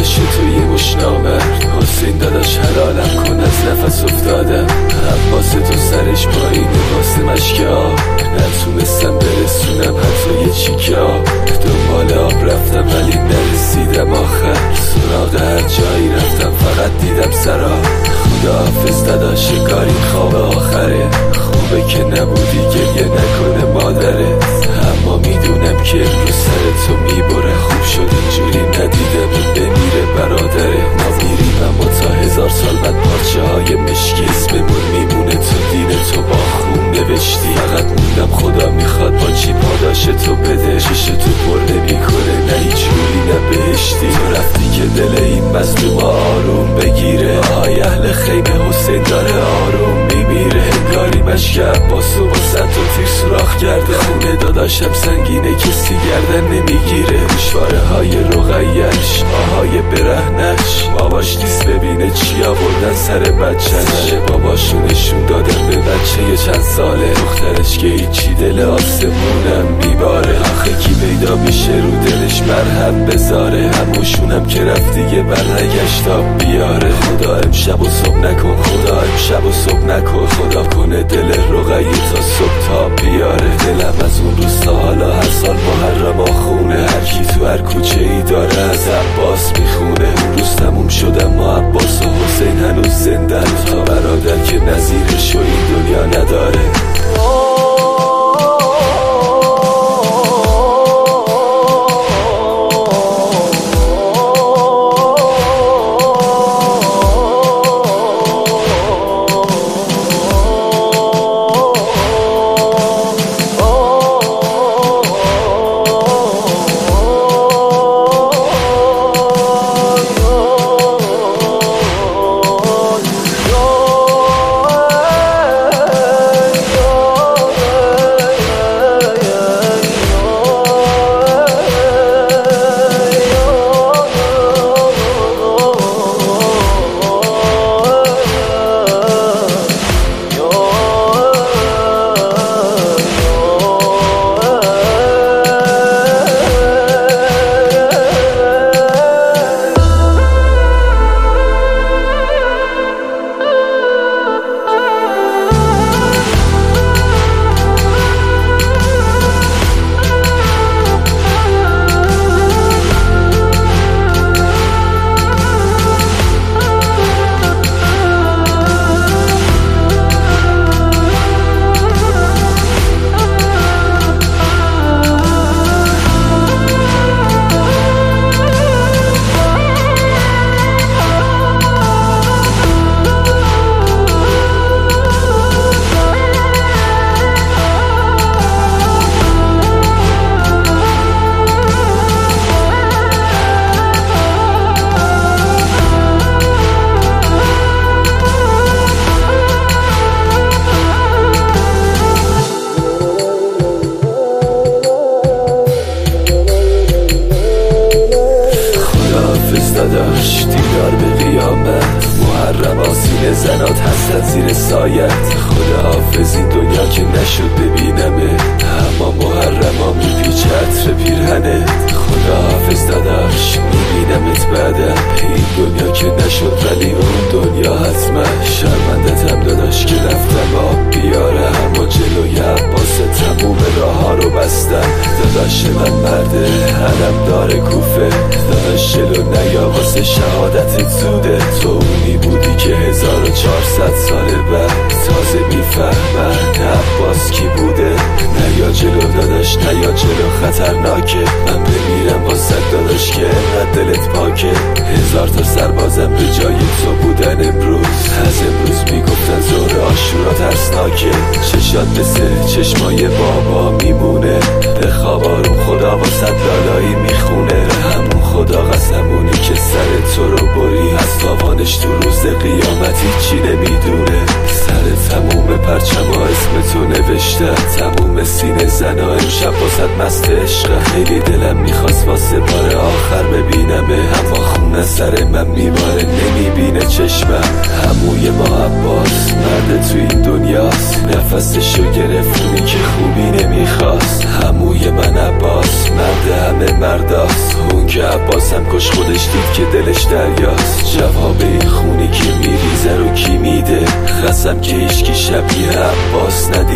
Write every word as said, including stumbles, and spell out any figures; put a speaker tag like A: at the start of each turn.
A: داداش توی مشنامرد حسین داداش حلالم کن از نفس افتادم عباس تو سرش پایینه واسه مشک آب نتونستم برسونم حتی یه چیکه آب دنبال آب رفتم ولی نرسیدم آخر سراغ هر جایی رفتم فقط دیدم سراب خداحافظ داداش کاری خواب آخره خوبه که نبودی گریه نکنه مادره اما میدونم که امروز سر تو میبره خوب شد اینجوری ندیدم بمیره برادره ما میریم اما تا هزار سال بعد پارچه های مشکی اسممون میمونه تو دین تو با خون نوشتی فقط موندم خدا میخواد با چی پاداش تو بده چش تو پر نمیکنه نه هیچ روی نه بهشتی تو رفتی که دل این مظلوم آروم بگیره آهای اهل خیمه حسین داره آروم میمیره انگاری مشک عباس و با صد تا تیر سوراخ کرده خونه داداشم سنگینه کسی گردن نمیگیره گوشواره های رقیه‌اش آهای برهنش باباش نیست ببینه چی آوردن سر بچه‌ش باباشونشون دادن به بچه یه چند ساله دخترش که هیچی دل آسمونم میباره آخه کی پیدا میشه رو دلش مرهم بذاره هموشونم که رفت دیگه برنگشت تا بیاره خدا امشب و صبح نکن خدا امشب و صبح نکن خدا کنه دل رقیه تا صبح تا بیاره دلم از اون روز تا حالا هر سال محرم آخونه هر کی تو هر کوچه ای داره از عباس میخونه اون روز تموم شدم ما عباس و حسین هنوز زندن تا برادر که نظیرش و این دنیا نداره داداش دیدار به قیامت محرم آسین زنات هستن زیر سایت خداحافظ این دنیا که نشد ببینمه اما محرم میپیچه عطر پیرهنت خداحافظ داداش میبینمت بعدم این دنیا که نشد ولی اون دنیا حتما شرمندتم داداش که رفتم آب بیاره اما جلوی عباس تموم راه ها رو بستم داداش من مرده علم داره کوفه داداش جلو نیا واسه شهادت زوده تو اونی بودی که هزار و چهارصد سال بعد تازه میفهمن عباس کی بوده نیا جلو داداش نیا جلو خطرناکه من بمیرم واسه داداش که انقدر دلت پاکه هزار تا سربازم به جای تو بودن امروز از امروز میگفتن زور آشورا ترسناکه چشات مثل چشمای بابا میمونه به خواب آروم خدا واسه لالایی میخونه همون خدا قسمونی که سر تو رو بری از تاوانش تو روز قیامتی چی نمیدونه سر تموم پرچم ها اسم تو نوشتن تموم سینه زنا امشب واسه مست عشق خیلی دلم میخواست واسه بار آخر ببینمه اما خونه سر من میباره نمیبینه چشمم هموی ما عباس مرد تو این دنیاست نفسشو گرفتونی که خوبی نمیخواست هموی من عباس مرد همه مرداست، اون که عباس هم کش خودش دید که دلش دریاست. جواب این خونی که میریزه رو کی میده؟ خستم که هیچکی شبیه عباس ندید.